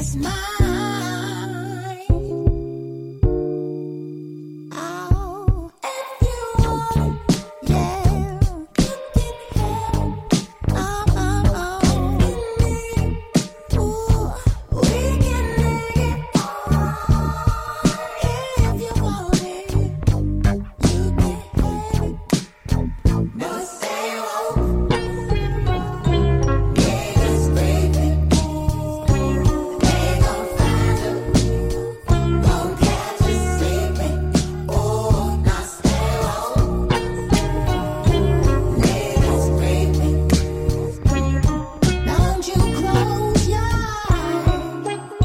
is mine. Oh, if you want, yeah, you can have. Ooh, we can make it if you want it. You can have it, but stay woke. Niggas screaming, they gon' find you, gon' catch you sleeping. Ooh, now stay woke. Niggas screaming, don't you close your eyes.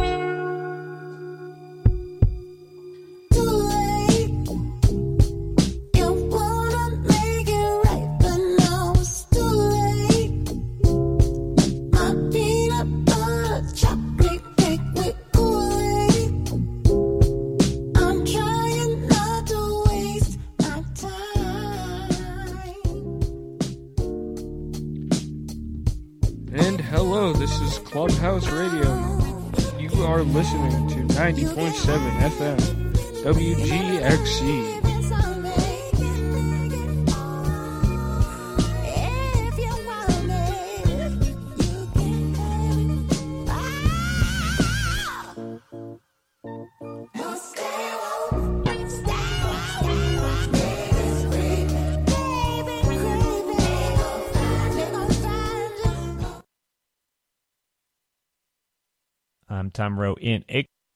Too late. You wanna make it right, but now it's too late. My peanut butter chocolate cake with Kool-Aid. I'm trying not to waste my time. And hello, this is Clubhouse Radio. You are listening to 90.7 FM, WGXC. If you want it, you can have it. But stay woke, stay woke. Niggas screaming, baby, craving. They gon' find you. I'm Tom Rowe in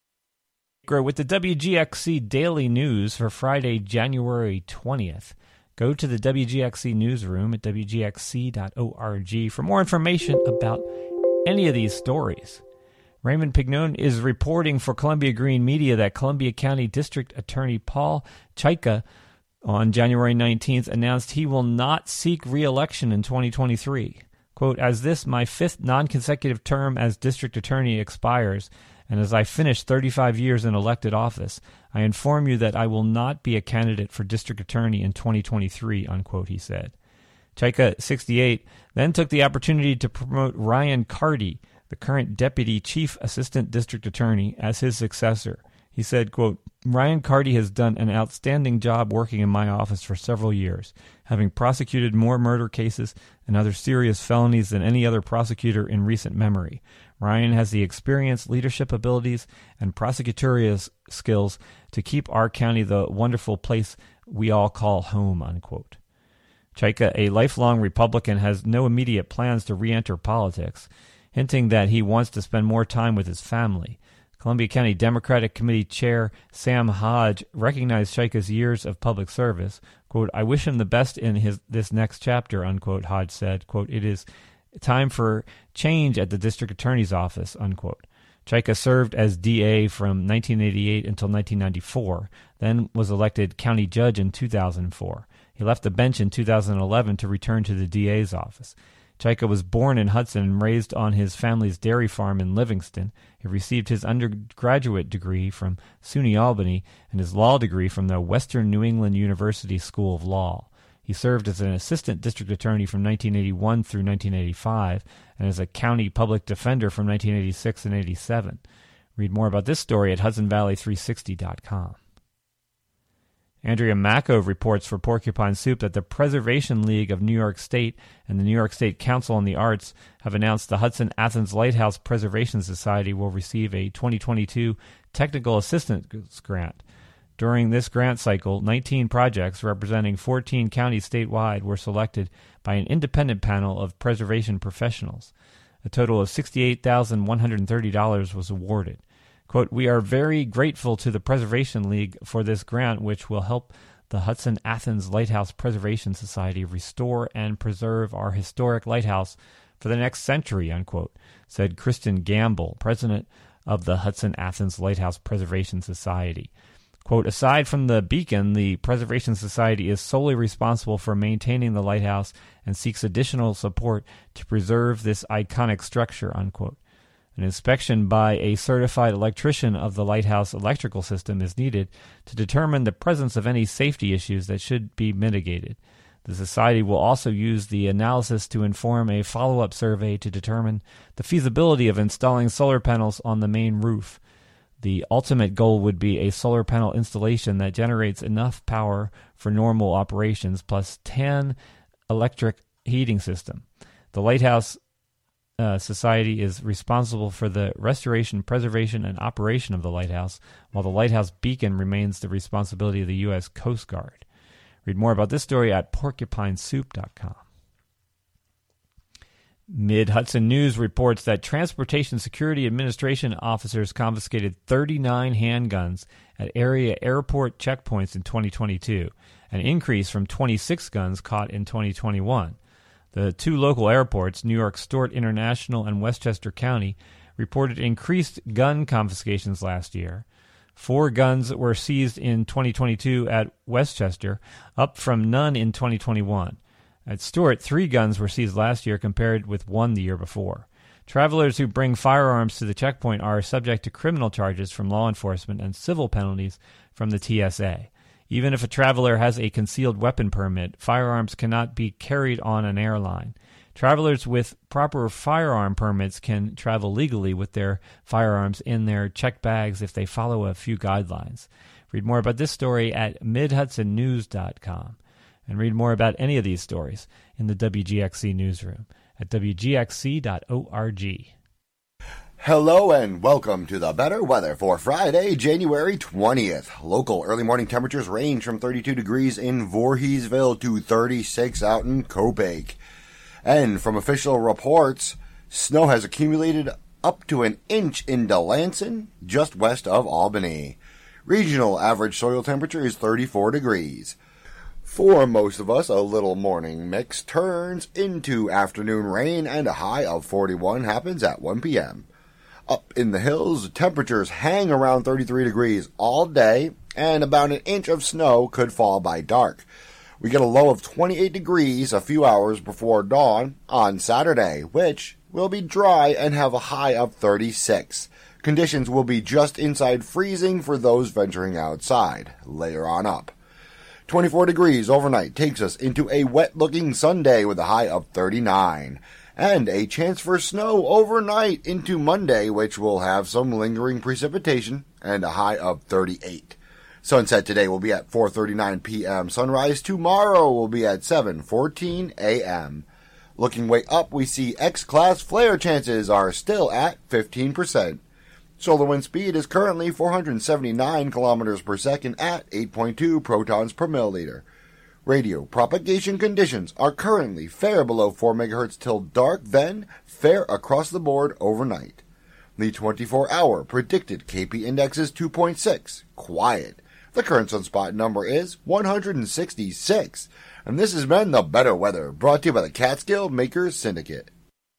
Acre with the WGXC Daily News for Friday, January 20th. Go to the WGXC newsroom at wgxc.org for more information about any of these stories. Raymond Pignon is reporting for Columbia Green Media that Columbia County District Attorney Paul Chaika on January 19th announced he will not seek re-election in 2023. Quote, as this, my fifth non-consecutive term as district attorney expires, and as I finish 35 years in elected office, I inform you that I will not be a candidate for district attorney in 2023, unquote, he said. Chaika, 68, then took the opportunity to promote Ryan Carty, the current deputy chief assistant district attorney, as his successor. He said, quote, Ryan Carty has done an outstanding job working in my office for several years, having prosecuted more murder cases and other serious felonies than any other prosecutor in recent memory. Ryan has the experience, leadership abilities, and prosecutorial skills to keep our county the wonderful place we all call home, unquote. Chaika, a lifelong Republican, has no immediate plans to re-enter politics, hinting that he wants to spend more time with his family. Columbia County Democratic Committee Chair Sam Hodge recognized Chaika's years of public service. Quote, I wish him the best in this next chapter, unquote, Hodge said. Quote, it is time for change at the district attorney's office, unquote. Chaika served as DA from 1988 until 1994, then was elected county judge in 2004. He left the bench in 2011 to return to the DA's office. Chaika was born in Hudson and raised on his family's dairy farm in Livingston. He received his undergraduate degree from SUNY Albany and his law degree from the Western New England University School of Law. He served as an assistant district attorney from 1981 through 1985 and as a county public defender from 1986 and 87. Read more about this story at HudsonValley360.com. Andrea Macko reports for Porcupine Soup that the Preservation League of New York State and the New York State Council on the Arts have announced the Hudson-Athens Lighthouse Preservation Society will receive a 2022 Technical Assistance Grant. During this grant cycle, 19 projects representing 14 counties statewide were selected by an independent panel of preservation professionals. A total of $68,130 was awarded. Quote, we are very grateful to the Preservation League for this grant, which will help the Hudson-Athens Lighthouse Preservation Society restore and preserve our historic lighthouse for the next century, unquote, said Kristen Gamble, president of the Hudson-Athens Lighthouse Preservation Society. Quote, aside from the beacon, the Preservation Society is solely responsible for maintaining the lighthouse and seeks additional support to preserve this iconic structure, unquote. An inspection by a certified electrician of the lighthouse electrical system is needed to determine the presence of any safety issues that should be mitigated. The Society will also use the analysis to inform a follow-up survey to determine the feasibility of installing solar panels on the main roof. The ultimate goal would be a solar panel installation that generates enough power for normal operations plus 10 electric heating system. The Lighthouse Society is responsible for the restoration, preservation, and operation of the lighthouse, while the lighthouse beacon remains the responsibility of the U.S. Coast Guard. Read more about this story at porcupinesoup.com. Mid-Hudson News reports that Transportation Security Administration officers confiscated 39 handguns at area airport checkpoints in 2022, an increase from 26 guns caught in 2021. The two local airports, New York Stewart International and Westchester County, reported increased gun confiscations last year. 4 guns were seized in 2022 at Westchester, up from none in 2021. At Stewart, 3 guns were seized last year compared with 1 the year before. Travelers who bring firearms to the checkpoint are subject to criminal charges from law enforcement and civil penalties from the TSA. Even if a traveler has a concealed weapon permit, firearms cannot be carried on an airline. Travelers with proper firearm permits can travel legally with their firearms in their checked bags if they follow a few guidelines. Read more about this story at midhudsonnews.com. And read more about any of these stories in the WGXC newsroom at wgxc.org. Hello and welcome to the better weather for Friday, January 20th. Local early morning temperatures range from 32 degrees in Voorheesville to 36 out in Copiague. And from official reports, snow has accumulated up to an inch in Delanson, just west of Albany. Regional average soil temperature is 34 degrees. For most of us, a little morning mix turns into afternoon rain and a high of 41 happens at 1 p.m. Up in the hills, temperatures hang around 33 degrees all day, and about an inch of snow could fall by dark. We get a low of 28 degrees a few hours before dawn on Saturday, which will be dry and have a high of 36. Conditions will be just inside freezing for those venturing outside later on up. 24 degrees overnight takes us into a wet-looking Sunday with a high of 39. And a chance for snow overnight into Monday, which will have some lingering precipitation and a high of 38. Sunset today will be at 4:39 p.m. Sunrise tomorrow will be at 7:14 a.m. Looking way up, we see X-class flare chances are still at 15%. Solar wind speed is currently 479 kilometers per second at 8.2 protons per milliliter. Radio propagation conditions are currently fair below 4 MHz till dark, then fair across the board overnight. The 24-hour predicted KP index is 2.6, quiet. The current sunspot number is 166. And this has been The Better Weather, brought to you by the Catskill Makers Syndicate.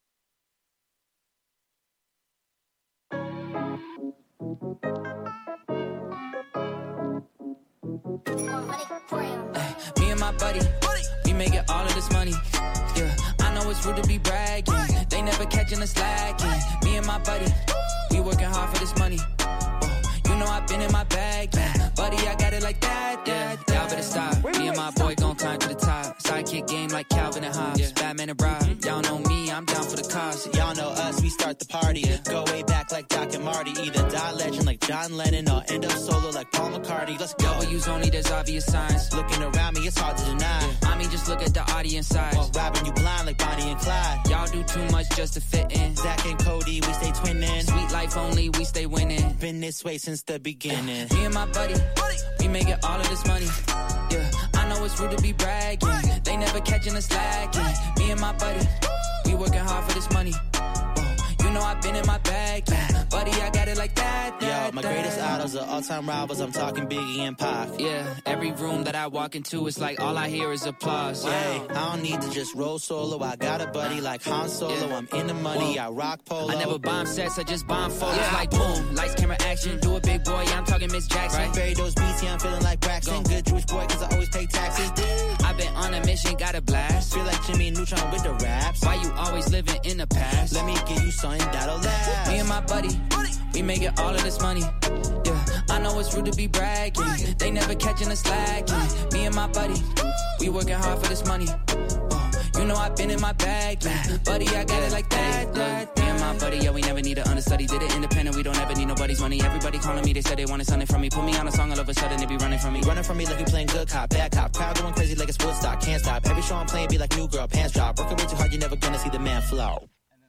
Me and my buddy, we making all of this money. Yeah, I know it's rude to be bragging. They never catching us lacking. Me and my buddy, we working hard for this money. You know I've been in my bag, yeah. Buddy, I got it like that, yeah. Y'all better stop. Me and my boy gon' climb to the top. Sidekick game like Calvin and Hobbes. Yeah. Batman and Rob. Y'all know me, I'm down for the cause. Y'all know us, we start the party. Go way back like Doc and Marty. Either die legend like John Lennon or end up solo like Paul McCartney. Let's go. W's only, there's obvious signs. Looking around me, it's hard to deny. I mean, just look at the audience size. While robbing you blind like Bonnie and Clyde. Y'all do too much just to fit in. Zach and Cody, we stay twinning. Sweet life only, we stay winning. Been this way since the beginning. Me and my buddy, we making all of this money. Yeah, I know it's rude to be bragging. They never catching us lacking. Me and my buddy, we working hard for this money. You know I've been in my bag, yeah. Buddy, I got it like that. Yo, my greatest idols are all-time rivals. I'm talking Biggie and Pac. Yeah, every room that I walk into, it's like all I hear is applause. Wow. Hey, I don't need to just roll solo. I got a buddy like Han Solo. Yeah. I'm in the money. Whoa. I rock polo. I never bomb sets, I just bomb photos. Yeah. Like boom, lights, camera, action. Do it, big boy. Yeah, I'm talking Miss Jackson. Right? Bury those beats, yeah, I'm feeling like Braxton. Good Jewish boy, cause I always pay taxes. I've been on a mission, got a blast. Feel like Jimmy Neutron with the raps. Why you always living in the past? Let me give you something that'll last. Me and my buddy, we making all of this money. Yeah, I know it's rude to be bragging. They never catching us slacking. Me and my buddy, we working hard for this money. You know I've been in my bag, yeah. Buddy, I got it like that. Me and my buddy, yeah, we never need to understudy. Did it independent, we don't ever need nobody's money. Everybody calling me, they said they wanted something from me. Put me on a song, all of a sudden they be running from me. Running from me like we playing good cop, bad cop. Crowd going crazy like it's Woodstock, can't stop. Every show I'm playing be like new girl, pants drop. Working way too hard, you're never gonna see the man flow.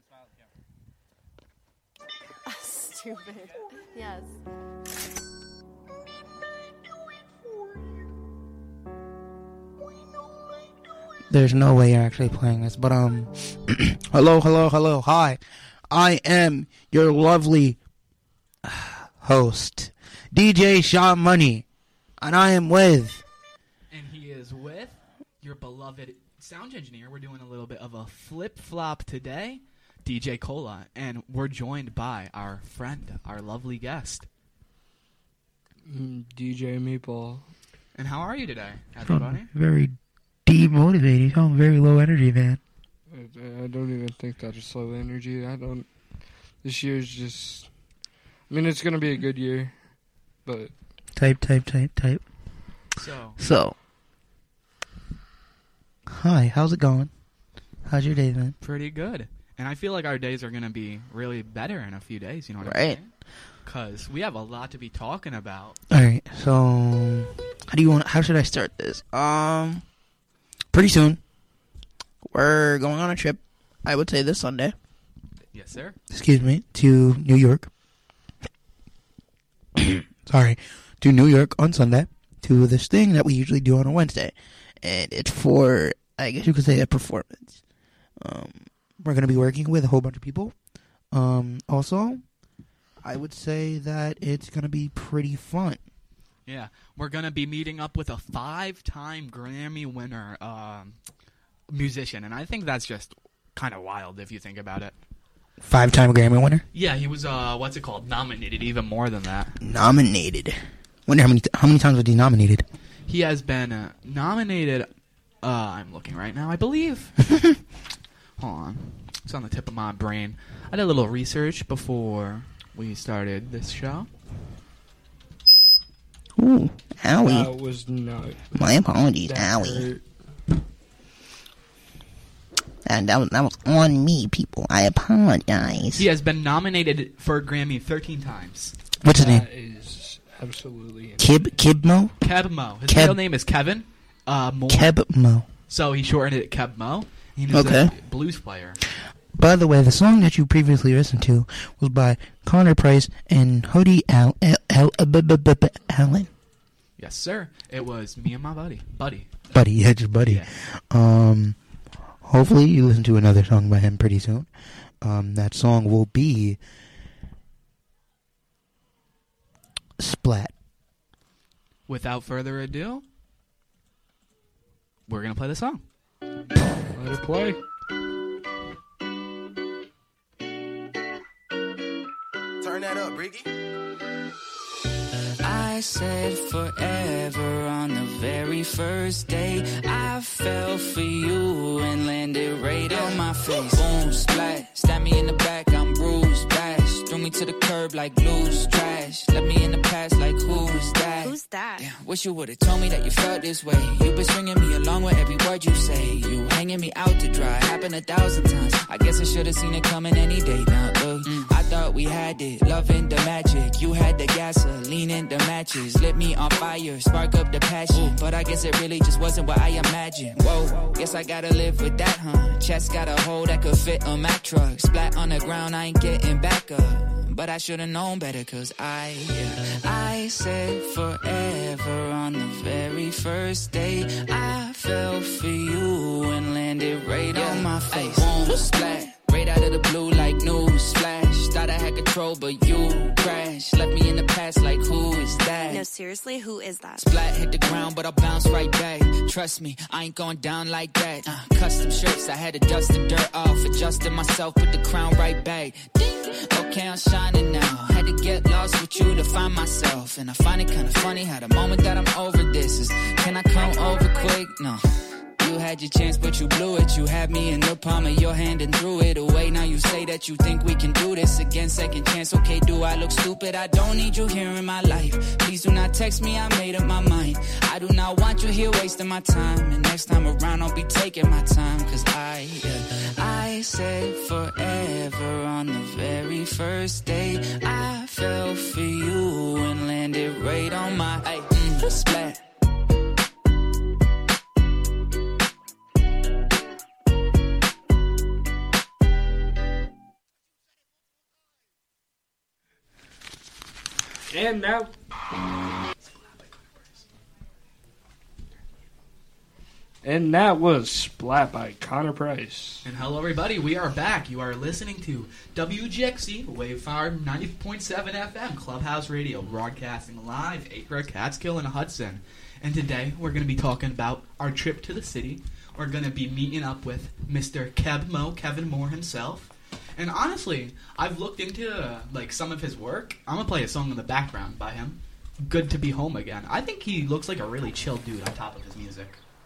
Stupid. Yes. There's no way you're actually playing this, but hello, hi. I am your lovely host, DJ Sean Money, and I am with... And he is with your beloved sound engineer. We're doing a little bit of a flip-flop today, DJ Cola, and we're joined by our friend, our lovely guest. DJ Meatball. And how are you today, everybody? Very demotivated. You sound very low energy, man. I don't even think that is slow energy. This year's just... I mean, it's going to be a good year, but... Type. So. Hi, how's it going? How's your day, man? Pretty good. And I feel like our days are going to be really better in a few days, you know what I'm Right. saying? Because we have a lot to be talking about. Alright, so... How should I start this? Pretty soon, we're going on a trip, I would say this Sunday. Yes, sir. Excuse me, to New York. Sorry, to New York on Sunday, to this thing that we usually do on a Wednesday. And it's for, I guess you could say, a performance. We're going to be working with a whole bunch of people. Also, I would say that it's going to be pretty fun. Yeah, we're going to be meeting up with a 5-time Grammy winner musician, and I think that's just kind of wild if you think about it. 5-time Grammy winner? Yeah, he was, nominated even more than that. Nominated. Wonder how many times was he nominated? He has been nominated, I'm looking right now, I believe. Hold on. It's on the tip of my brain. I did a little research before we started this show. Ooh, owie. That was not... My apologies, that owie. hurt. And that was on me, people. I apologize. He has been nominated for a Grammy 13 times. What's his name? That is absolutely... Kebmo? Kebmo. His real name is Kevin Moore. Kebmo. So he shortened it Kebmo. He's Okay. a blues player. By the way, the song that you previously listened to was by Connor Price and Hody Allen. Yes, sir. It was me and my buddy. Buddy, yeah, just buddy. Yeah. Hopefully you listen to another song by him pretty soon. That song will be Splat. Without further ado, we're going to play the song. Let it play. Turn that up, Ricky. I said forever on the very first day. I fell for you and landed right on my face. Boom, splat, stab me in the back, I'm bruised, bash. Threw me to the curb like loose trash. Left me in the past like who's that? Who's that? Damn, wish you would've told me that you felt this way. You been stringing me along with every word you say. You hanging me out to dry, happened 1,000 times. I guess I should've seen it coming any day. Now look, I thought we had it, loving the magic. You had the gasoline and the matches, lit me on fire, spark up the passion. But I guess it really just wasn't what I imagined. Whoa, guess I gotta live with that, huh? Chest got a hole that could fit on Mack truck. Splat on the ground, I ain't getting back up. But I should've known better, cause I said forever on the very first day. I fell for you and landed right on my face. Boom, splat, right out of the blue like news flash. Thought I had control, but you crashed. Left me in the past like who is that? No, seriously, who is that? Splat hit the ground, but I'll bounce right back. Trust me, I ain't going down like that. Custom shirts, I had to dust the dirt off. Adjusted myself, put the crown right back. Ding. Okay, I'm shining now. Had to get lost with you to find myself. And I find it kinda funny how the moment that I'm over this is, can I come over quick? No. you had your chance, but you blew it. You had me in the palm of your hand and threw it away. Now you say that you think we can do this again. Second chance, okay, do I look stupid? I don't need you here in my life. Please do not text me, I made up my mind. I do not want you here wasting my time. And next time around, I'll be taking my time. Cause I said forever on the very first date. I fell for you and landed right on my splat. And now. And that was Splat by Connor Price. And hello, everybody. We are back. You are listening to WGXC Wavefarm 90.7 FM Clubhouse Radio, broadcasting live Acre, Catskill, and Hudson. And today we're going to be talking about our trip to the city. We're going to be meeting up with Mr. Kevin Moore himself. And honestly, I've looked into some of his work. I'm going to play a song in the background by him. Good to Be Home Again. I think he looks like a really chill dude on top of his music.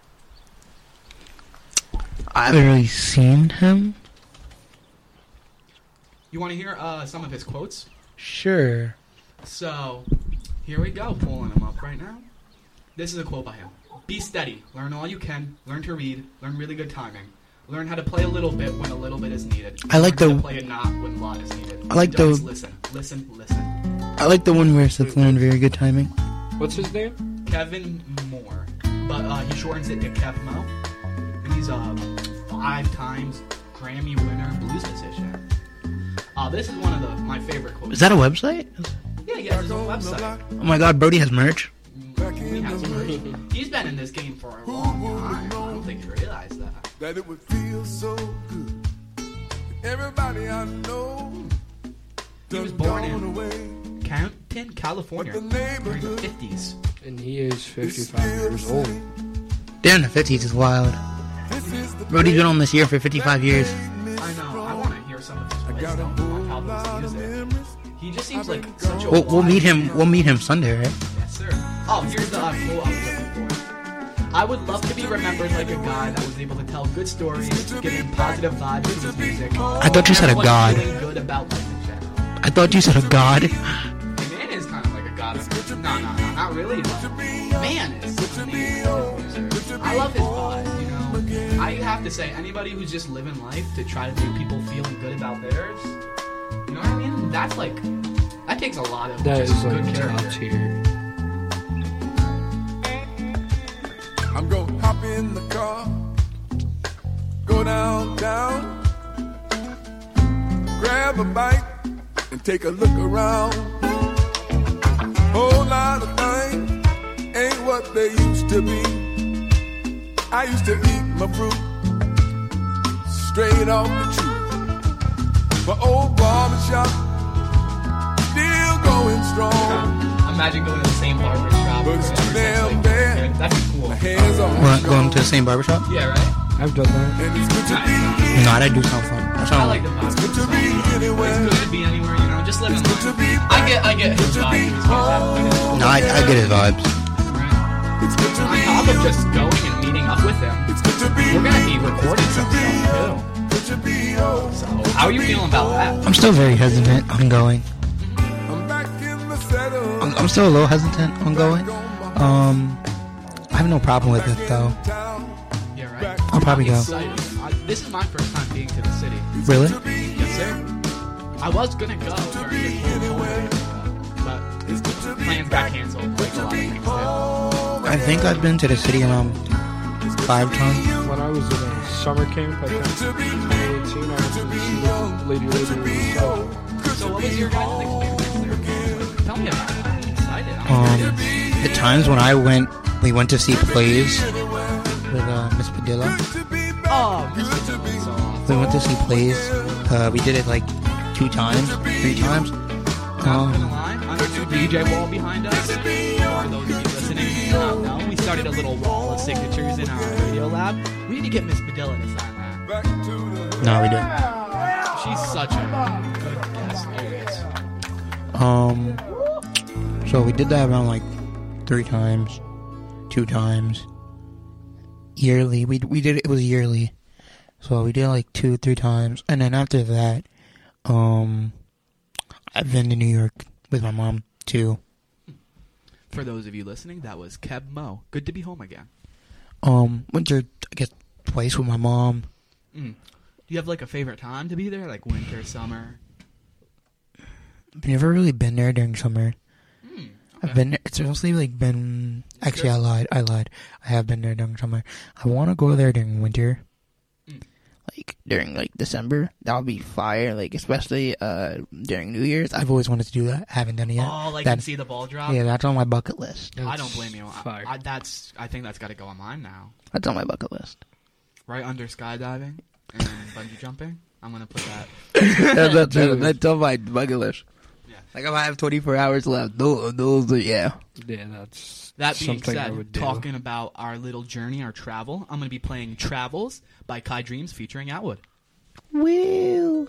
I haven't really seen him. You want to hear some of his quotes? Sure. So, here we go, pulling him up right now. This is a quote by him. Be steady. Learn all you can. Learn to read. Learn really good timing. Learn how to play a little bit when a little bit is needed. I like Learn how the... to play a lot when a lot is needed. I like Don't the... just listen. Listen, listen. I like the one where it says learn very good timing. What's his name? Kevin Moore. But he shortens it to Kev Mo. And he's a 5 times Grammy winner blues musician. This is one of my favorite quotes. Is that a website? Yeah, he has his own website. Oh my god, Brody has merch. He has merch. He's been in this game for a long time. I don't think you realize that. That it would feel so good. Everybody I know. He was born in Canton, California during the 50s. And he is 55 years old. Damn, the 50s is wild. Brody's been on this year for 55 years. I know. I want to hear some of his wisdom on how this music. He just seems like such a We'll meet him. We'll meet him Sunday, right? Yes, sir. Oh, here's the quote I was looking for. I would love to be remembered like a guy that was able to tell good stories, giving positive vibes to his music. I thought you said a god. Feeling good about life in general. I thought you said a god. Man is kind of like a god. No, not really. But man is. I love his vibe, you know. I have to say, anybody who's just living life to try to make people feeling good about theirs, you know what I mean? That's like, that takes a lot of That just is good like top character. tier. I'm gonna hop in the car, go downtown, grab a bite, and take a look around. Whole lot of things ain't what they used to be. I used to eat my fruit straight off the tree. My old barbershop still going strong. Imagine going to the same barber shop. But it's too damn bad. That's cool. My hands on What, going to the same barbershop? Yeah, right? I've done that. and it's good to be. No, that do sound fun. That I sound like the vibe. It's good to be anywhere. It's good to be anywhere, you know, just living It's good to life. be. I get his vibe. No, I get his vibes. It's good to On be. top of just going and meeting up with him, It's good to be. we're gonna be recording some stuff Good to be. Oh, too. So, how are you feeling about that? I'm still very hesitant on going. I'm back in the saddle. I'm still a little hesitant on going. I have no problem with it though. Yeah, right. I'll probably go. Excited. This is my first time being to the city. Really? Yes, sir. I was gonna go during the COVID, but plans got canceled. Like a lot of things did. I think I've been to the city around 5 times. When I was in a summer camp, I think 2018, I went to see the Lady South. So, what was your guys' experience there? Tell me about it. I'm excited. The times when I went, we went to see plays with Miss Padilla. Oh, so awesome. We went to see plays. We did it like 2 times, 3 times. Not gonna lie, on our new DJ wall behind us, for those of you listening who do not know, we started a little wall of signatures in our radio lab. We need to get Miss Padilla to sign that. No, we didn't. She's such a good guest always. So we did that around like 3 times, 2 times. yearly. We did it was yearly. So we did like 2-3 times, and then after that, I've been to New York with my mom too. For those of you listening, that was Keb Mo. Good to be home again. Winter, I guess twice with my mom. Do you have like a favorite time to be there, like winter, summer? I've never really been there during summer. Okay. I've been. It's mostly like been. Actually, I lied. I have been there during summer. I want to go there during winter. Like during like December, that would be fire. Like especially during New Year's, I've always wanted to do that. Haven't done it yet. Oh, like that, and see the ball drop. Yeah, that's on my bucket list. I don't blame you. Fire. I think that's got to go on mine now. That's on my bucket list. Right under skydiving and bungee jumping. I'm gonna put that. That's on my bucket list. Yeah. Like if I have 24 hours left, those are, yeah. Yeah, that's That being something I said, would do. talking about our little journey, our travel, I'm gonna be playing "Travels" by Kai Dreams featuring Atwood. Will.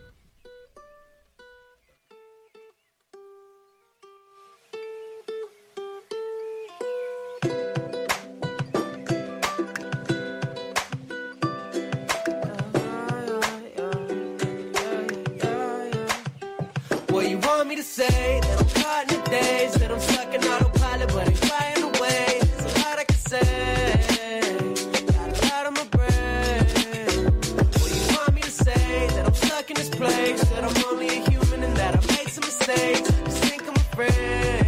What you want me to say? That I'm caught in the days, that I'm stuck in autopilot, but ain't flying away. There's a lot I can say. Got a lot on my brain. What you want me to say? That I'm stuck in this place, that I'm only a human and that I made some mistakes. Just think I'm afraid.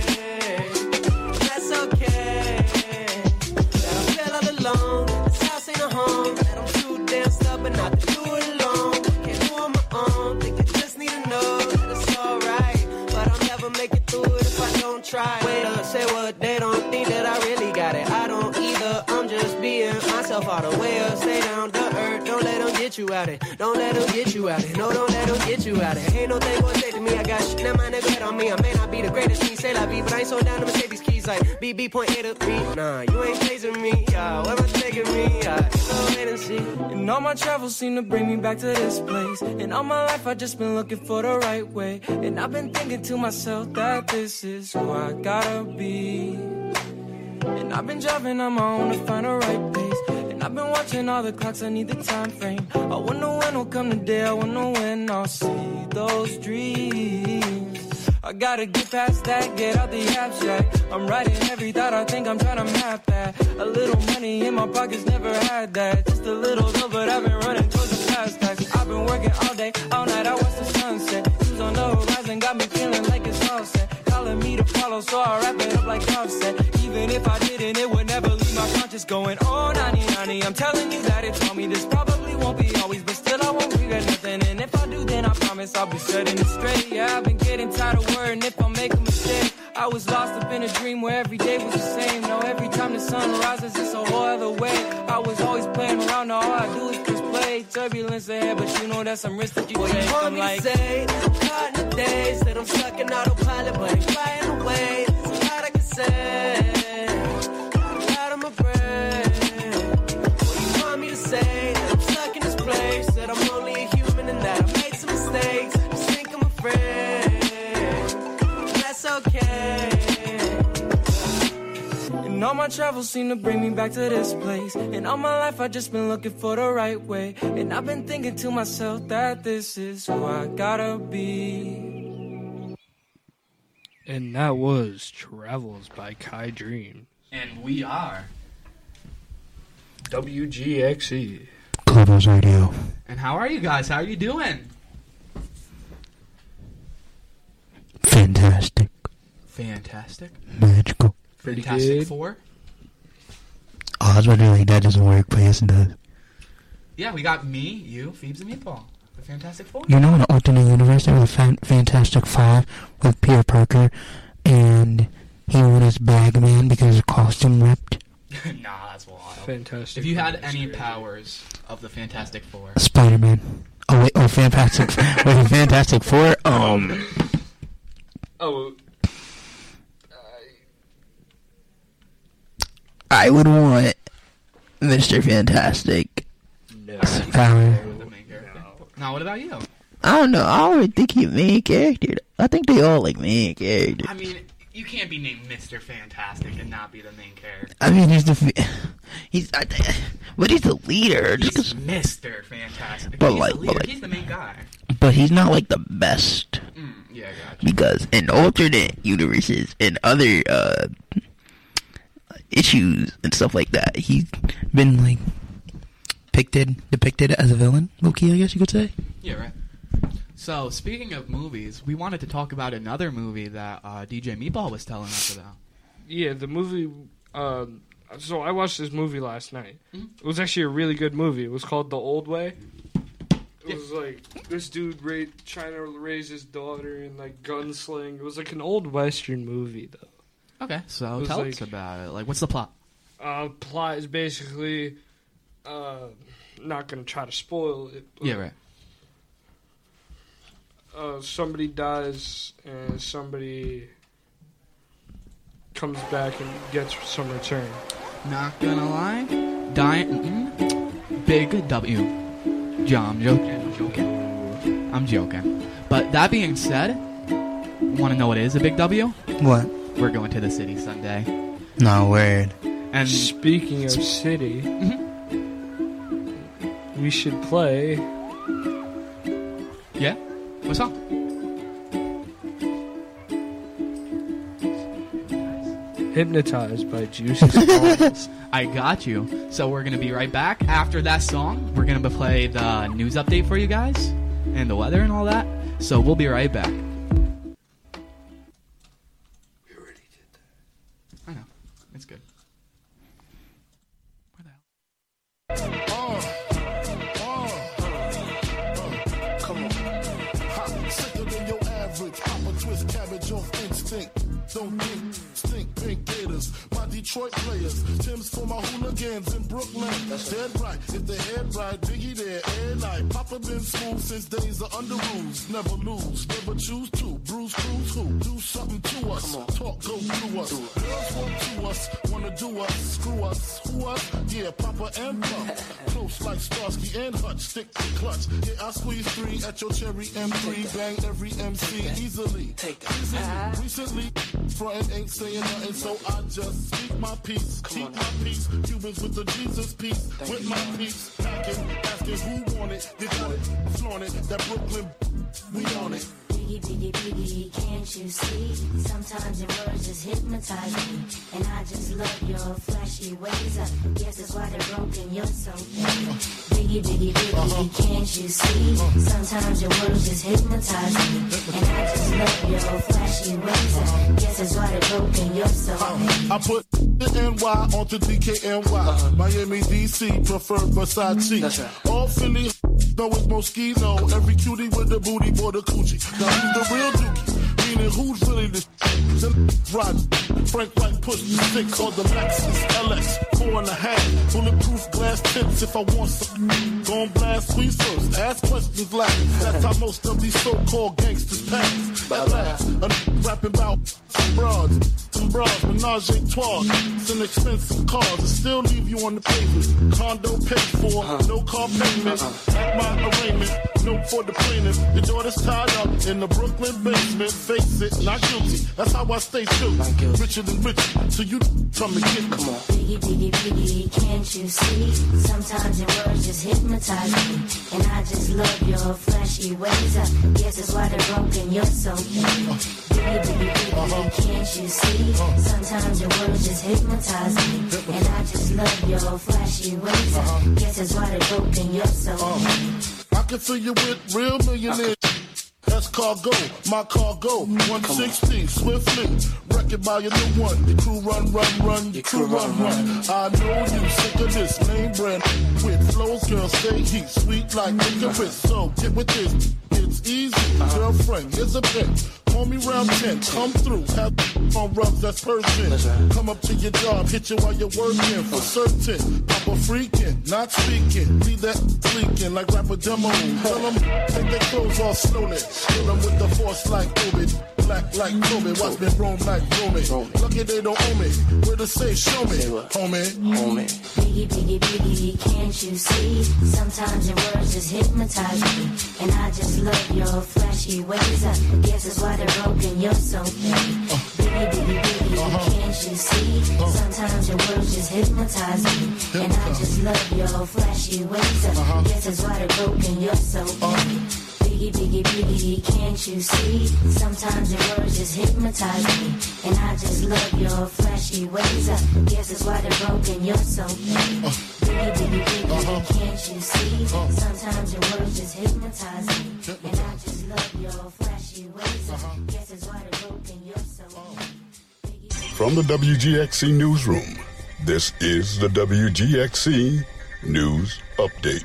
That's okay. That I feel all alone. This house ain't a home. That I'm too damn stubborn not to do it alone. Can't do it on my own. Think I just need to know that it's alright. But I'll never make it through it if I don't try. Wait up, say what? They don't think that I really got it. I don't either. I'm just being myself all the way up. Stay down to earth. Don't let them get you out it. Don't let them get you out it. No, don't let them get you out it. Ain't no thing gonna say to me. I got shit that might neglect on me. I may not be the greatest, me say la vie, but I ain't so down to mistake these keys like BB point A to B. Nah, you ain't chasing me. Yeah, where am I taking me? Yeah, so wait and see. And all my travels seem to bring me back to this place. And all my life I just been looking for the right way. And I've been thinking to myself that this is who I gotta be. And I've been driving on my own to find the right pace. And I've been watching all the clocks, I need the time frame. I wonder when will come the day, I wonder when I'll see those dreams. I gotta get past that, get out the abstract. I'm writing every thought, I think I'm trying to map that. A little money in my pockets, never had that. Just a little though, but I've been running towards the past tax. I've been working all day, all night, I watch the sunset. Who's on the horizon, got me feeling like it's all set. Calling me to follow, so I wrap it up like Offset. Even if I didn't, it would never leave my conscience going, oh, 90-90. I'm telling you that it's on me, this probably won't be always, but still I won't regret nothing. And if I do, then I promise I'll be setting it straight. Yeah, I've been getting tired of worrying if I make a mistake. I was lost up in a dream where every day was the same. Now every time the sun rises, it's a whole other way. I was always playing around, now all I do is just play. Turbulence ahead, but you know that's some risk that you What take. you want I'm me like, to say? That I'm caught in the days, that I'm stuck in autopilot, but ain't flying away. There's a lot I can say. Got a lot on my brain. What you want me to say? That I'm stuck in this place, that I'm only a human and that I made some mistakes. Just think I'm afraid. That's okay. and all my travels seem to bring me back to this place. And all my life I just been looking for the right way. And I've been thinking to myself that this is who I gotta be. And that was Travels by Kai Dreams. And we are. WGXE. Clubhouse Radio. And how are you guys? How are you doing? Fantastic. Fantastic. Magical. Pretty Fantastic good. Four. Oh, I was wondering like that doesn't work, but yes it does. Yeah, we got me, you, Phoebes, and Meatball. The Fantastic Four. You know in the alternate universe there was a Fantastic Five with Peter Parker and he won his Bagman because his costume ripped. Nah, that's wild. Fantastic. If you had Four is any great. powers of the Fantastic Four. Spider-Man. Oh wait, Fantastic wait, Fantastic Four? Oh. I would want Mr. Fantastic. No. Power. The main character. No, what about you? I don't know, I always think he's main character. I think they all like main characters. I mean, you can't be named Mr. Fantastic and not be the main character. I mean, he's the But he's the leader. He's Mr. Fantastic. But He's the main guy. But he's not like the best. Yeah, I gotcha. Because in alternate universes and other issues and stuff like that, he's been like depicted as a villain, low-key, I guess you could say. Yeah, right. So, speaking of movies, we wanted to talk about another movie that DJ Meatball was telling us about. Yeah, the movie. So I watched this movie last night. It was actually a really good movie. It was called The Old Way. It was like this dude trying to raise his daughter and like gunsling. It was like an old Western movie, though. Okay, so tell us about it. Like, what's the plot? Plot is basically not going to try to spoil it. Yeah, right. Somebody dies and somebody comes back and gets some return. Not gonna lie, big W. John, I'm joking. But that being said, want to know what is a big W? What? We're going to the city Sunday. No word. And speaking of city, we should play. Yeah? What's up? Hypnotized by Juicy Smalls. I got you. So we're going to be right back. After that song, we're going to play the news update for you guys and the weather and all that. So we'll be right back. We already did that. I know. It's good. Where the hell? Come on. Hot, sicker than your average. Pop a twist cabbage off instinct. Don't think, stink, pink gators. My Detroit players. Tim's for my hooligans in Brooklyn. That's dead right. If they head right, Biggie there, and I. Papa been smooth since days of under rules. Never lose, never choose to. Bruise, cruise, who? Do something to us. Talk, go through us. Girls want to us, wanna do us. Screw us, who us? Yeah, Papa and Pump. Close like Starsky and Hutch. Stick to clutch. Yeah, I squeeze 3 at your cherry M3. Bang every MC easily. Take that. Recently, frontin' ain't saying nothing, so I just speak my peace. Keep my peace. Cubans with the Jesus peace. With my peace. Packing, asking who want it. You got it, flaunt it. That Brooklyn, we on it. Biggie, biggie, biggie, can't you see? Sometimes your words just hypnotize me. And I just love your flashy ways. I guess that's why they're broken, you're so big. Biggie, biggie, biggie, can't you see? Sometimes your words just hypnotize me. And I just love your flashy ways. I guess that's why they're broken, you're so big. I put the NY onto DKNY. Miami, DC, prefer Versace. That's right. All Philly, know it's Moschino. Every cutie with the booty, boy, the coochie. Now who's the real dookie? Meaning who's really the Rod, Frank White push the stick called the Lexus LX 4.5. Bulletproof glass tips if I want some. Gon' blast, squeeze first, ask questions last. That's how most of these so-called gangsters pass. At last, rapping about some bras, menage a trois, some expensive cars, and still leave you on the pavement. Condo paid for, no car payment. At my arraignment, no for the plaintiff. Your daughter's tied up in the Brooklyn basement. Face it, not guilty. That's how I stay true. Richer than rich, so you come and get me. Come on. Biggie, biggie, biggie, can't you see? Sometimes your words just hypnotize me. And I just love your flashy ways. I guess that's why they're broken, you're so big. Biggie, biggie, biggie, can't you see? Sometimes your words just hypnotize me. And I just love your flashy ways. I guess that's why they're broken, you're so big. I can fill you with real millionaires. That's cargo, my cargo, 160, swiftly, wreck it by your new one. Your crew run, your crew run. I know you sick of this name brand with flows, girl, stay heat, sweet like licorice. So get with this, it's easy, girlfriend, here's a pick. Call me round 10, come through, have on rough, that's Persian. Come up to your job, hit you while you're working, for certain. Papa freaking, not speaking, leave that leaking like rapper demo. Tell them, take their clothes off slowly, kill them with the force like Ovid. black like Kobe. Watch me roam like Romy. Lucky they don't own me. Where to say, show me, homie. Biggie, biggie, biggie, can't you see? Sometimes your words just hypnotize me. And I just love your flashy ways. I guess that's why they're broken, you're so fake. Biggie, biggie, biggie, can't you see? Sometimes your words just hypnotize me. And I just love your flashy ways. I guess that's why they're broken, you're so fake. Biggie, biggie, biggie, can't you see? Sometimes your words just hypnotize me. And I just love your flashy ways. I guess that's why they're broken, you're so fake. Biggie, biggie, biggie, can't you see? Sometimes your words just hypnotize me. And I just love your flashy ways. I guess that's why they're broken, you're so fake. From the WGXC Newsroom, this is the WGXC News Update.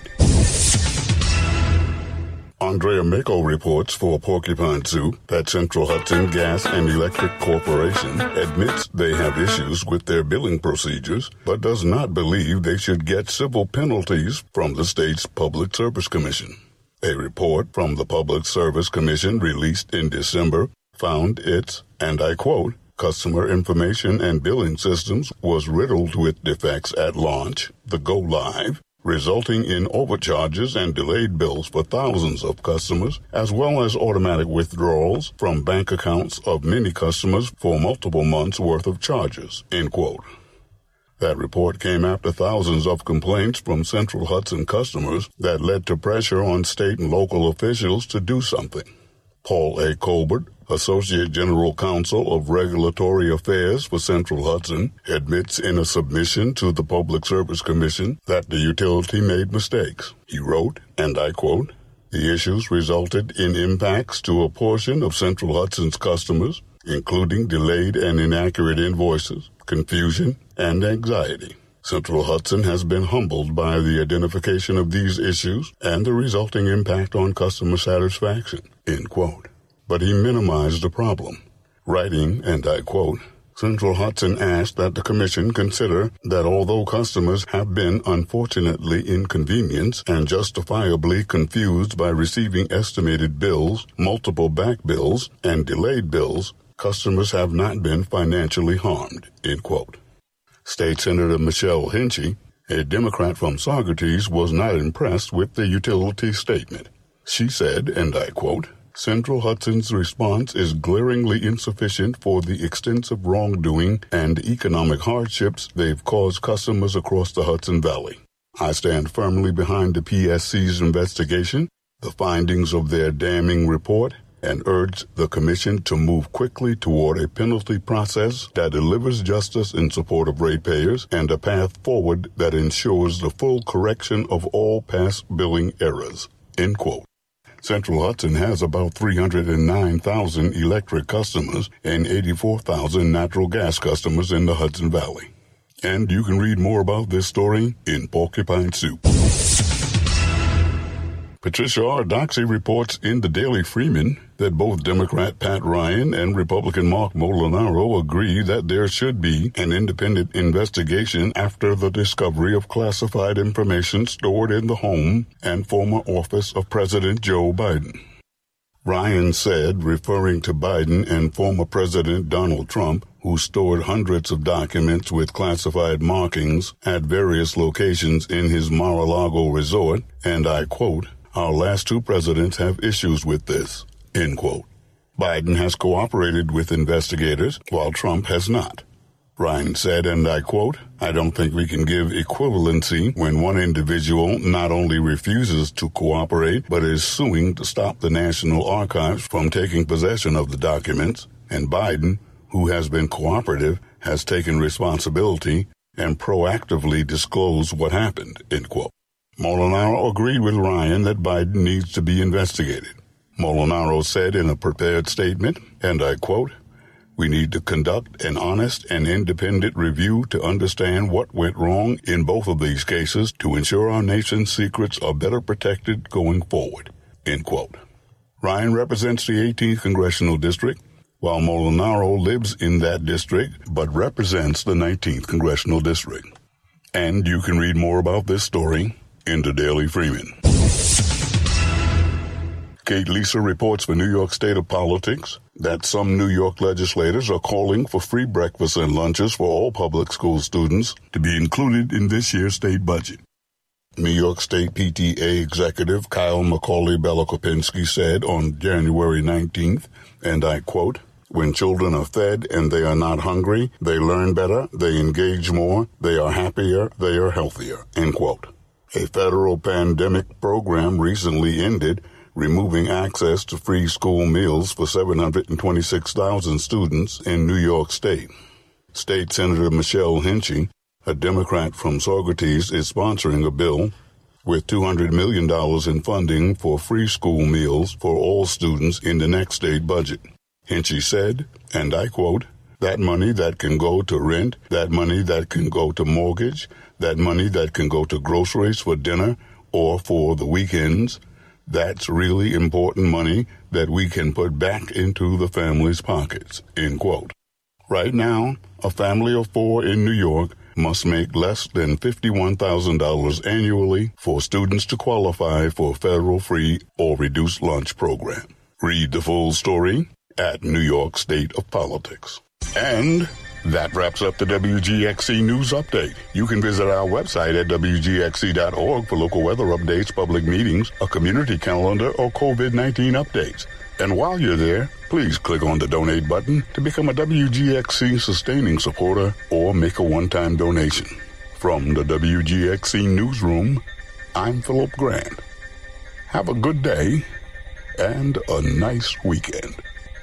Andrea Mako reports for Porcupine Soup that Central Hudson Gas and Electric Corporation admits they have issues with their billing procedures, but does not believe they should get civil penalties from the state's Public Service Commission. A report from the Public Service Commission released in December found its, and I quote, customer information and billing systems was riddled with defects at launch, the go live, resulting in overcharges and delayed bills for thousands of customers, as well as automatic withdrawals from bank accounts of many customers for multiple months' worth of charges, end quote. That report came after thousands of complaints from Central Hudson customers that led to pressure on state and local officials to do something. Paul A. Colbert, Associate General Counsel of Regulatory Affairs for Central Hudson, admits in a submission to the Public Service Commission that the utility made mistakes. He wrote, and I quote, "The issues resulted in impacts to a portion of Central Hudson's customers, including delayed and inaccurate invoices, confusion, and anxiety. Central Hudson has been humbled by the identification of these issues and the resulting impact on customer satisfaction," end quote. But he minimized the problem, writing, and I quote, Central Hudson asked that the Commission consider that although customers have been unfortunately inconvenienced and justifiably confused by receiving estimated bills, multiple back bills, and delayed bills, customers have not been financially harmed, end quote. State Senator Michelle Hinchy, a Democrat from Saugerties, was not impressed with the utility statement. She said, and I quote, Central Hudson's response is glaringly insufficient for the extensive wrongdoing and economic hardships they've caused customers across the Hudson Valley. I stand firmly behind the PSC's investigation, the findings of their damning report, and urge the Commission to move quickly toward a penalty process that delivers justice in support of ratepayers and a path forward that ensures the full correction of all past billing errors, end quote. Central Hudson has about 309,000 electric customers and 84,000 natural gas customers in the Hudson Valley. And you can read more about this story in Porcupine Soup. Patricia Ardoxy reports in the Daily Freeman that both Democrat Pat Ryan and Republican Mark Molinaro agree that there should be an independent investigation after the discovery of classified information stored in the home and former office of President Joe Biden. Ryan said, referring to Biden and former President Donald Trump, who stored hundreds of documents with classified markings at various locations in his Mar-a-Lago resort, and I quote, "Our last two presidents have issues with this," end quote. Biden has cooperated with investigators, while Trump has not. Ryan said, and I quote, "I don't think we can give equivalency when one individual not only refuses to cooperate, but is suing to stop the National Archives from taking possession of the documents, and Biden, who has been cooperative, has taken responsibility and proactively disclosed what happened," end quote. Molinaro agreed with Ryan that Biden needs to be investigated. Molinaro said in a prepared statement, and I quote, "We need to conduct an honest and independent review to understand what went wrong in both of these cases to ensure our nation's secrets are better protected going forward," end quote. Ryan represents the 18th Congressional District, while Molinaro lives in that district but represents the 19th Congressional District. And you can read more about this story in the Daily Freeman. Kate Lisa reports for New York State of Politics that some New York legislators are calling for free breakfasts and lunches for all public school students to be included in this year's state budget. New York State PTA Executive Kyle Macaulay Belokopinski said on January 19th, and I quote, "When children are fed and they are not hungry, they learn better, they engage more, they are happier, they are healthier," end quote. A federal pandemic program recently ended, removing access to free school meals for 726,000 students in New York State. State Senator Michelle Hinchy, a Democrat from Saugerties, is sponsoring a bill with $200 million in funding for free school meals for all students in the next state budget. Hinchy said, and I quote, "That money that can go to rent, that money that can go to mortgage, that money that can go to groceries for dinner or for the weekends, that's really important money that we can put back into the family's pockets," end quote. Right now, a family of 4 in New York must make less than $51,000 annually for students to qualify for a federal free or reduced lunch program. Read the full story at New York State of Politics. And that wraps up the WGXC News Update. You can visit our website at WGXC.org for local weather updates, public meetings, a community calendar, or COVID-19 updates. And while you're there, please click on the donate button to become a WGXC sustaining supporter or make a one-time donation. From the WGXC Newsroom, I'm Philip Grant. Have a good day and a nice weekend.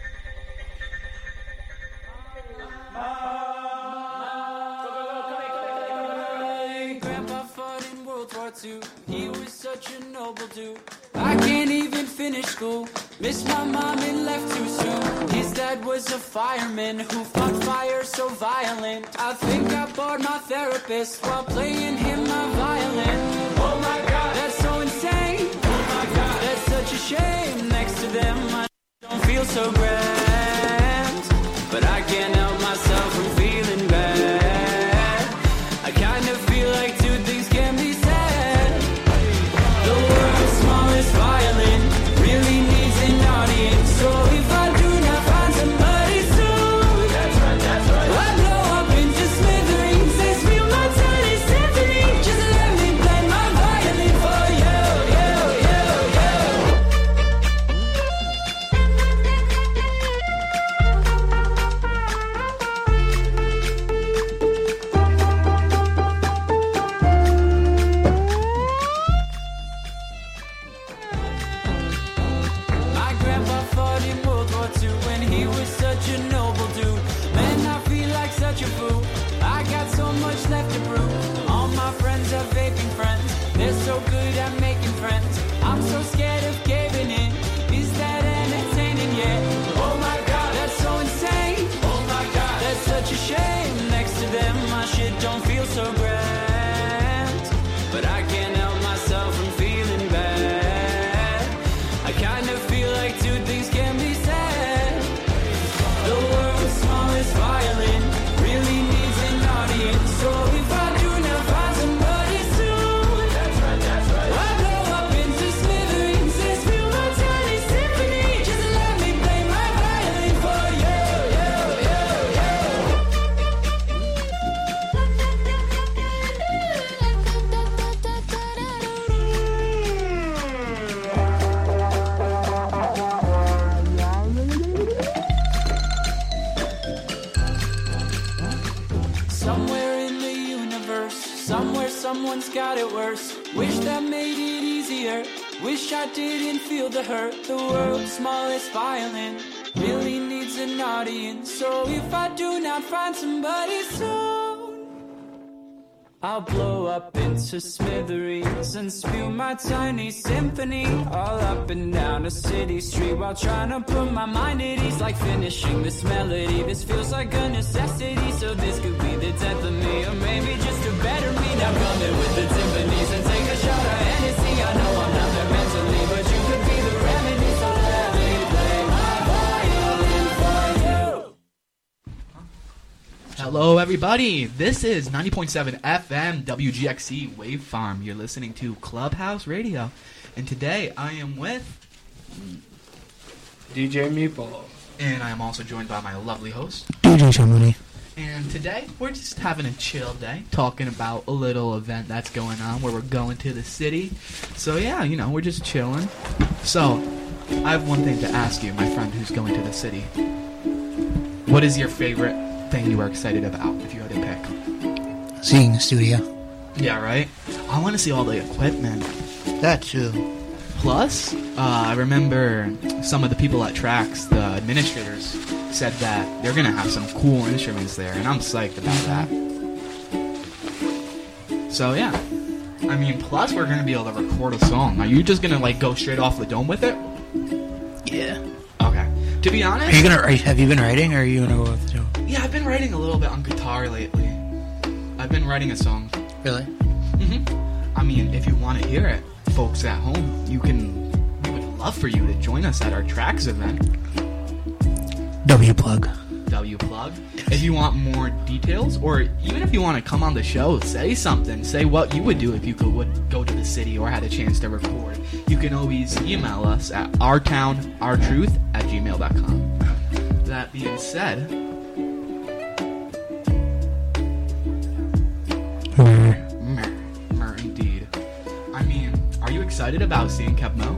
He was such a noble dude. I can't even finish school. Missed my mom and left too soon. His dad was a fireman who fought fire so violent. I think I bored my therapist while playing him my violin. Oh my God, that's so insane. Oh my God, that's such a shame. Next to them, I don't feel so grand, but I can't help myself from feeling bad. I kind of feel like two things can be said. Violin really needs an audience. So if I do not find somebody soon, that's right. I blow up into smithereens. This feel my tiny symphony. Just let me play my violin for you. Left to prove. All my friends are vaping friends. They're so good at making friends. I'm so scared of caving in. Is that entertaining yet? Oh my God, that's so insane. Oh my God, that's such a shame. Next to them, my shit don't feel so grand, but I can't help myself from feeling bad. I kind of feel like two things can be said. The world's smallest violin really needs an audience. So if I do not find somebody soon, that's right. I blow up into smithereens. This feel my tiny symphony. Just let me play my violin for you. Somewhere in the universe, somewhere someone's got it worse. Wish that made it easier. Wish I didn't feel the hurt. The world's smallest violin really needs an audience. So if I do not find somebody soon, I'll blow up into smithereens and spew my tiny symphony all up and down a city street while trying to put my mind at ease. Like finishing this melody, this feels like a necessity. So this could be the death of me, or maybe just a better me. Now come in with the timpanis and take a shot of Hennessy. I know I'm not there mentally, but you could be the remedy. So let me play my violin for you. Hello, everybody. This is 90.7 FM WGXC Wave Farm. You're listening to Clubhouse Radio. And today I am with DJ Meatball. And I am also joined by my lovely host, DJ Shamuni. And today, we're just having a chill day, talking about a little event that's going on where we're going to the city. So yeah, you know, we're just chilling. So, I have one thing to ask you, my friend who's going to the city. What is your favorite thing you are excited about, if you had to pick? Seeing the studio. Yeah, right? I want to see all the equipment. That too. Plus, I remember some of the people at Trax, the administrators, said that they're going to have some cool instruments there, and I'm psyched about that. So, yeah. I mean, plus we're going to be able to record a song. Are you just going to, like, go straight off the dome with it? Yeah. Okay. To be honest... Have you been writing, or are you going to go with the dome? Yeah, I've been writing a little bit on guitar lately. I've been writing a song. Really? Mm-hmm. I mean, if you want to hear it, folks at home, we would love for you to join us at our Trax event. W-plug. If you want more details, or even if you want to come on the show, say something. Say what you would do if you would go to the city or had a chance to record. You can always email us at ourtownourtruth@gmail.com. That being said... Indeed. I mean, are you excited about seeing Kev Mo?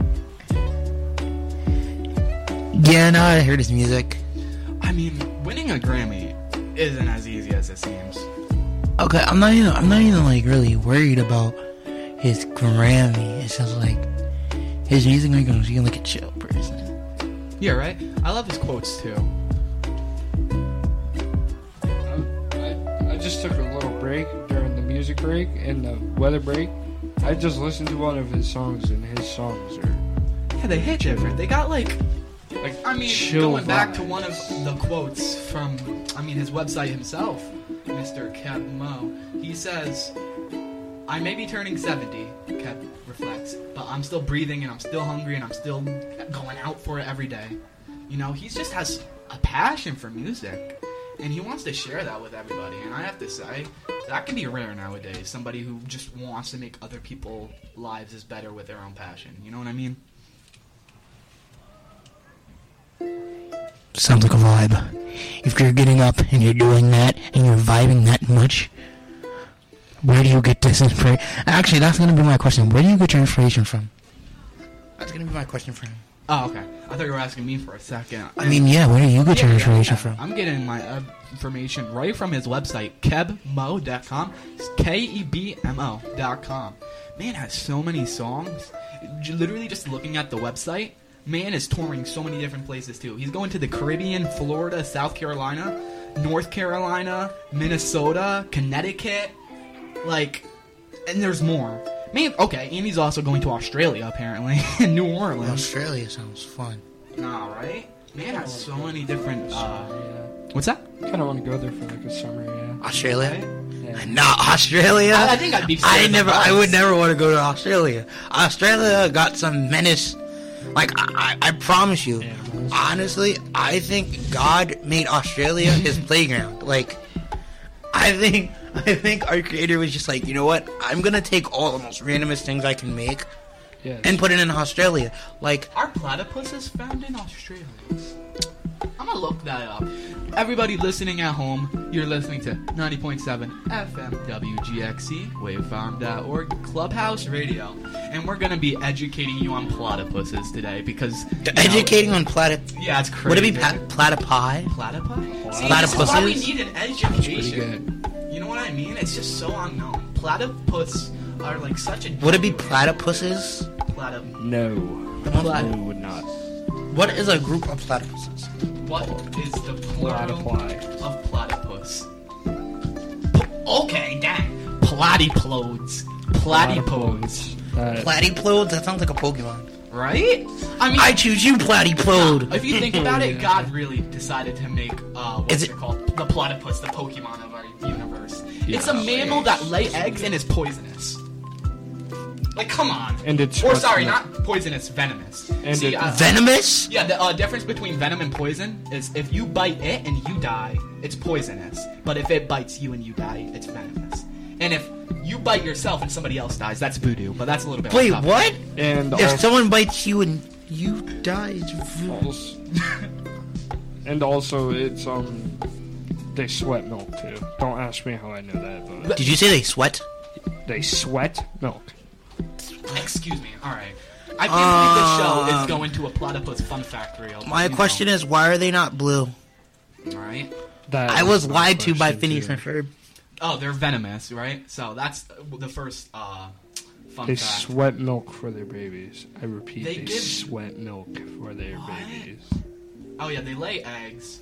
Yeah, no, I heard his music. I mean, winning a Grammy isn't as easy as it seems. Okay, I'm not even like really worried about his Grammy. It's just like his music makes him feel like a chill person. Yeah, right? I love his quotes too. I just took a little break during the music break and the weather break. I just listened to one of his songs, and his songs are... Yeah, they hit different. They got like I mean, going back to one of the quotes from, his website himself, Mr. Kev Mo, he says, I may be turning 70, Kev reflects, but I'm still breathing and I'm still hungry and I'm still going out for it every day. You know, he just has a passion for music, and he wants to share that with everybody, and I have to say, that can be rare nowadays, somebody who just wants to make other people's lives as better with their own passion, you know what I mean? Sounds like a vibe. If you're getting up and you're doing that and you're vibing that much, where do you get this inspiration? Actually, that's going to be my question. Where do you get your inspiration from? That's going to be my question for him. Oh, okay. I thought you were asking me for a second. I mean, yeah, where do you get your inspiration from? I'm getting my information right from his website, kebmo.com. It's KEBMO.com. Man has so many songs. Literally just looking at the website, man is touring so many different places too. He's going to the Caribbean, Florida, South Carolina, North Carolina, Minnesota, Connecticut, and there's more. Man, okay, and he's also going to Australia apparently, in New Orleans. Australia sounds fun. Nah, right? Man has so many different. What's that? I kind of want to go there for a summer. Yeah. Australia? Okay. Yeah. Not Australia. I think I'd be. I would never want to go to Australia. Australia got some menace. I promise you, honestly, I think God made Australia his playground. I think our creator was just like, you know what? I'm going to take all the most randomest things I can make and put it in Australia. Are platypuses found in Australia? I'm going to look that up. Everybody listening at home, you're listening to 90.7 FM WGXC, wavefarm.org, Clubhouse Radio. And we're going to be educating you on platypuses today because... Educating on platypus? Yeah, it's crazy. Would it be platypi? Platypi? See, Platypuses? this is why we need an education. You know what I mean? It's just so unknown. Platypus are such a... Would it be platypuses? No. Platypus would not. What is a group of platypuses? What is the plural of platypus? Okay, dang. Platyplodes. Platypodes. Platyplodes? That sounds like a Pokemon. Right? I choose you, Platyplode. If you think about it, God really decided to make, what's it called? The platypus, the Pokemon of our universe. Yeah. It's a mammal that lay eggs and is poisonous. Come on. And it's... Or, sorry, not poisonous, venomous. And venomous? Yeah, the difference between venom and poison is if you bite it and you die, it's poisonous. But if it bites you and you die, it's venomous. And if you bite yourself and somebody else dies, that's voodoo. But that's a little bit... Wait, what? And if someone bites you and... You died. False. And also, it's they sweat milk too. Don't ask me how I know that. But Did you say they sweat? They sweat milk. Excuse me. All right. I can't believe the show is going to a platypus fun fact reel. My question is, why are they not blue? All right. I was lied to by Phineas and Ferb. Oh, they're venomous, right? So that's the first fun They fact. sweat milk for their babies. I repeat, They they give- sweat milk for their babies. Oh yeah, they lay eggs.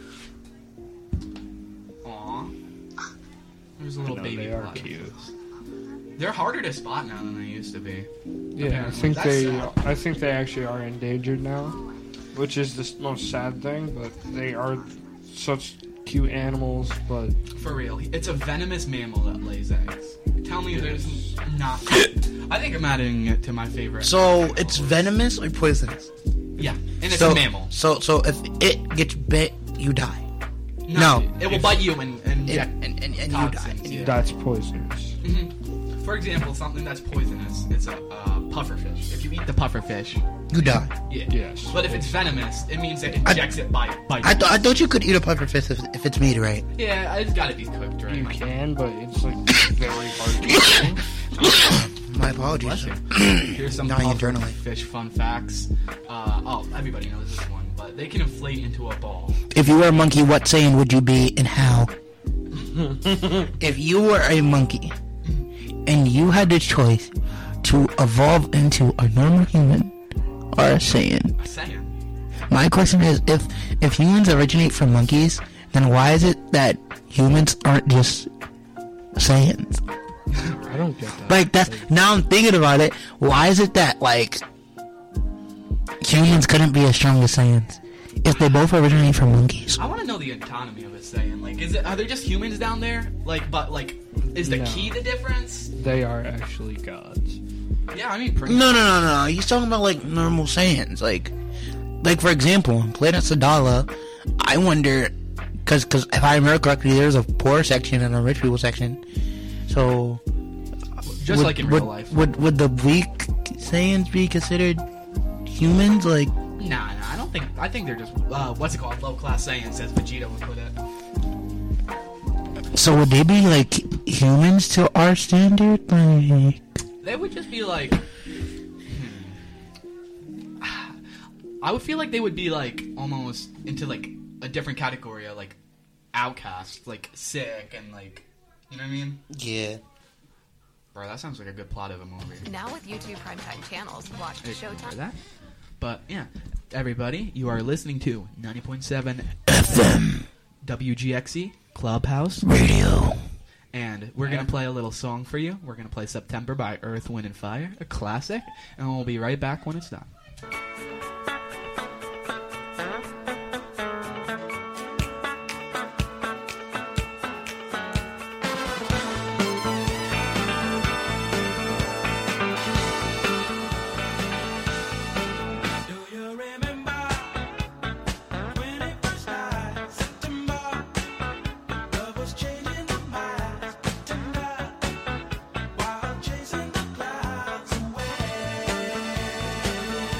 Aw. There's a little No, baby they are platypus. cute. They're harder to spot now than they used to be. Yeah, Apparently. I think they actually are endangered now, which is the most sad thing. But they are such cute animals. But For real, it's a venomous mammal that lays eggs. Tell me there's not. I think I'm adding it to my favorite. So it's venomous or poisonous? Yeah, and it's So- a mammal. So if it gets bit, you die. No, it will bite you and inject and you toxins, die. yeah. that's poisonous. For example, something that's poisonous is a pufferfish. If you eat the pufferfish, You die. yeah. Yes. But if it's venomous, it means it injects it by biting. I thought you could eat a pufferfish if it's meat, right? Yeah, it's got to be cooked, right? You can, but it's like very hard to do. My apologies. Here's some Dying internally. fish fun facts. Everybody knows this one, but they can inflate into a ball. If you were a monkey, what Saiyan would you be and how? If you were a monkey and you had the choice to evolve into a normal human or a Saiyan, my question is, if humans originate from monkeys, then why is it that humans aren't just Saiyans? I don't get that. Like, that's, now I'm thinking about it, why is it that, like, humans couldn't be as strong as Saiyans if they both originate from monkeys? I want to know the autonomy of a Saiyan. Like, are there just humans down there? Like, is the No. key the difference? They are actually gods. Yeah, I mean, pretty No. He's talking about, like, normal Saiyans. Like for example, on Planet Sadala, I wonder, because if I remember correctly, there's a poor section and a rich people section. So, Just like in real life. Would the weak Saiyans be considered humans? Like, Nah, I don't think. I think they're just what's it called? Low class Saiyans, as Vegeta would put it. so would they be like humans to our standard? Like, They would just be like. I would feel like they would be like almost into like a different category of like outcasts, like sick and like, you know what I mean? yeah. Bro, that sounds like a good plot of a movie. Now with YouTube primetime channels, watch Ignore Showtime. that. But yeah, everybody, you are listening to 90.7 FM WGXE Clubhouse Radio. And we're going to play a little song for you. We're going to play September by Earth, Wind, and Fire, a classic. And we'll be right back when it's done. Chasing the clouds away.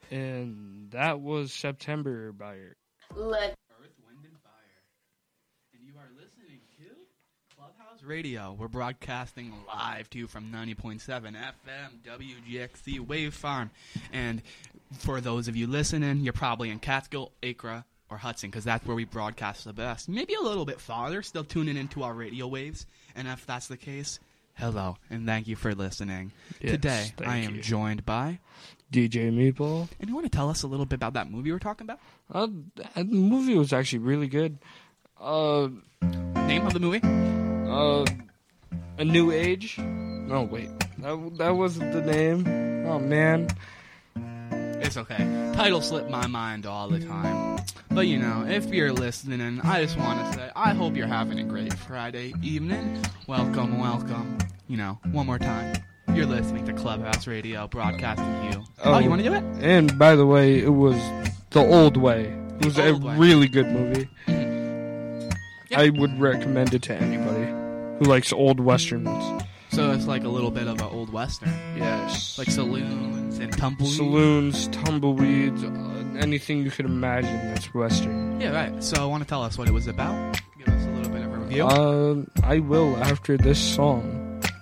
And that was September by Earth, Wind, and Fire. And you are listening to Clubhouse Radio. We're broadcasting live to you from 90.7 FM WGXC Wave Farm. And for those of you listening, you're probably in Catskill, Acre, or Hudson, because that's where we broadcast the best. Maybe a little bit farther, still tuning into our radio waves. And if that's the case, hello, and thank you for listening. Yes, Today, thank I am you. joined by DJ Meatball. And you want to tell us a little bit about that movie we're talking about? The movie was actually really good. Name of the movie? A New Age. No, wait. That wasn't the name. Oh, man. It's okay. Titles slip my mind all the time. But, you know, if you're listening, I just want to say, I hope you're having a great Friday evening. Welcome, welcome. You know, one more time. You're listening to Clubhouse Radio, broadcasting to you. Oh, you want to do it? And, by the way, it was The Old Way. It was a really good movie. I would recommend it to anybody who likes old westerns. So it's like a little bit of an old western. Yes. Like saloons and tumbleweeds. Saloons, tumbleweeds, anything you could imagine that's western. Yeah, right. So I want to tell us what it was about. Give us a little bit of a review. I will after this song.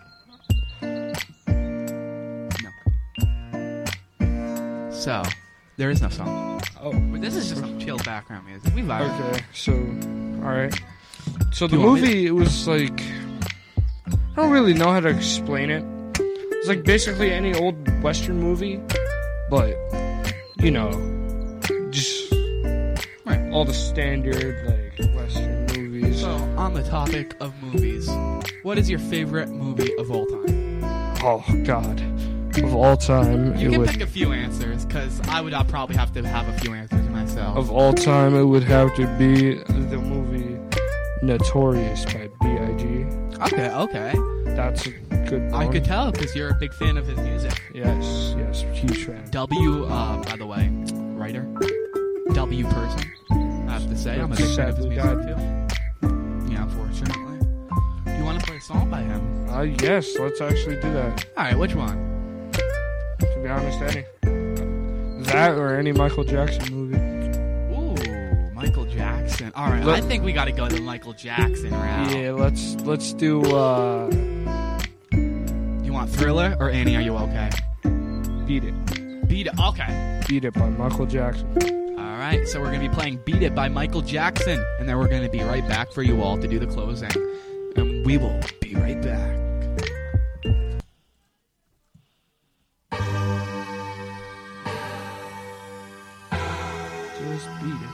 So, there is no song. Oh. But this is just some chill background music. We vibe. Okay, so, alright. So the Do you want movie, it was like, I don't really know how to explain it. It's like basically any old western movie, but, you know, just all the standard, like, western movies. So, on the topic of movies, what is your favorite movie of all time? Oh, God. Of all time, You it can would... pick a few answers, because I would probably have to have a few answers myself. Of all time, it would have to be the movie Notorious by B.I.G. Okay. That's a good one. I could tell, because you're a big fan of his music. Yes, huge fan. By the way, writer. W person. I have to say, I'm a big fan of his music, too. Yeah, unfortunately. You want to play a song by him? Yes, let's actually do that. Alright, which one? To be honest, any. That or any Michael Jackson movie. Ooh, Michael Jackson. Alright, I think we gotta go the Michael Jackson route. Yeah, let's do, You want Thriller or Annie, Are You Okay? Beat It. Beat It, okay. Beat It by Michael Jackson. Alright, so we're gonna be playing Beat It by Michael Jackson, and then we're gonna be right back for you all to do the closing. And we will be right back. Just beat it.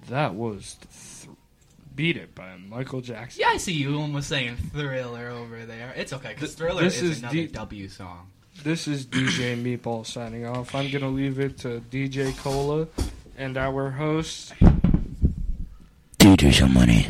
That was Beat It by Michael Jackson. Yeah, I see you almost saying Thriller over there. It's okay, because Thriller is another W song. This is DJ Meatball signing off. I'm going to leave it to DJ Cola and our host. Do some money.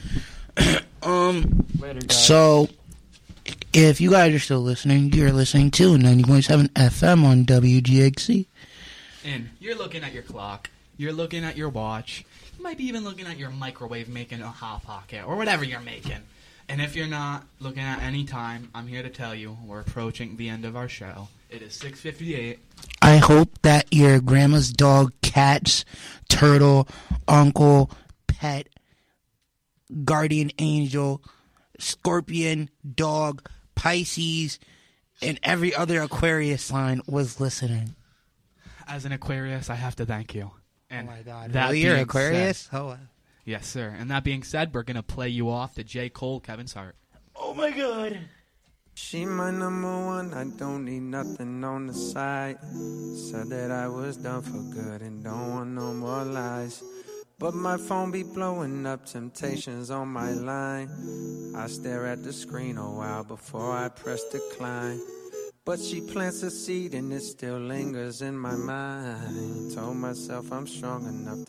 Later, guys. So, if you guys are still listening, you're listening to 90.7 FM on WGXC. And you're looking at your clock. You're looking at your watch. You might be even looking at your microwave making a Hot Pocket or whatever you're making. And if you're not looking at any time, I'm here to tell you we're approaching the end of our show. It is 6:58. I hope that your grandma's dog, cats, turtle, uncle, pet, guardian angel, scorpion, dog, Pisces, and every other Aquarius sign was listening. As an Aquarius, I have to thank you. And oh my God! That really, you're being Aquarius? Said, oh. Yes, sir. And that being said, we're gonna play you off to J. Cole, Kevin's Heart. Oh my God! She my number one, I don't need nothing on the side. Said that I was done for good and don't want no more lies. But my phone be blowing up, temptations on my line. I stare at the screen a while before I press decline. But she plants a seed and it still lingers in my mind. Told myself I'm strong enough